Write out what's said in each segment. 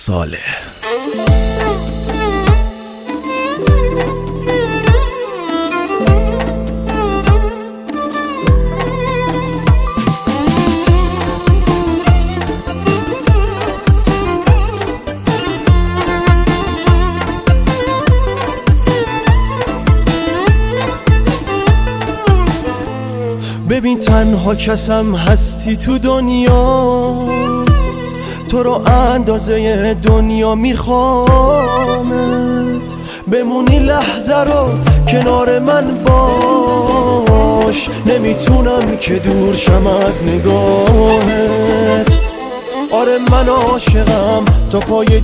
ساله. ببین تنها کسم هستی تو دنیا، تو رو اندازه دنیا میخوامت. بمونی لحظه رو کنار من باش، نمیتونم که دور شم از نگاهت. آره من عاشقم تا پای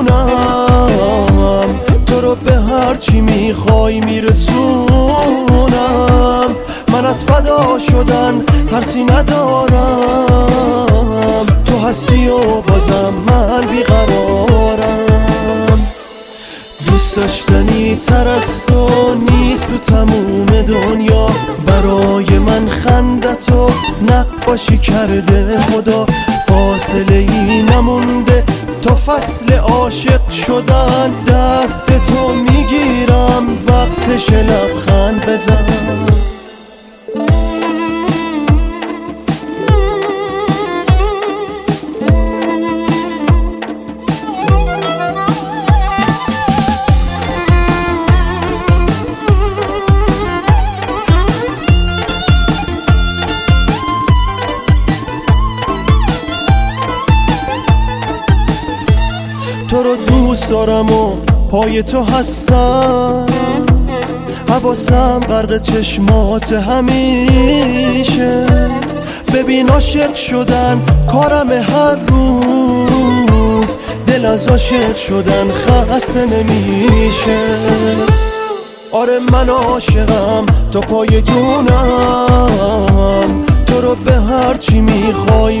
جونم، تو رو به هر چی میخوای میرسونم. من از فدا شدن ترسی ندارم، تو هستی و بازم من بیقرارم. دوست داشتنی تر از تو نیست تو تموم دنیا، برای من خندتو نقاشی کرده خدا. فاصله ای نمونده تا فصل عاشق شدن، دست تو میگیرم وقتش لبخند بزن. تو رو دوست دارم و پای تو هستم، حواسم غرق چشمات همیشه. ببین عاشق شدن کارم هر روز، دل از عاشق شدن خسته نمیشه. آره من عاشقم تا پای جونم، تو رو به هر چی میخوای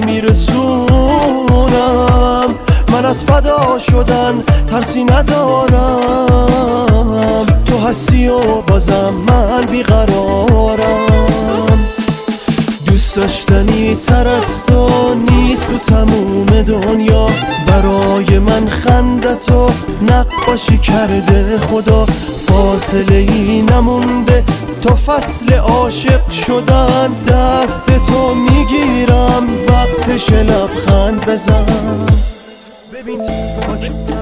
میرسونم. من از فدا شدن ترسی ندارم، تو هستی و بازم من بیقرارم. دوست داشتنی تر از تو نیست تو تموم دنیا، برای من خندتو نقاشی کرده خدا. فاصله ای نمونده تا فصل عاشق شدن، دست تو میگیرم وقتش لبخند بزن. ببین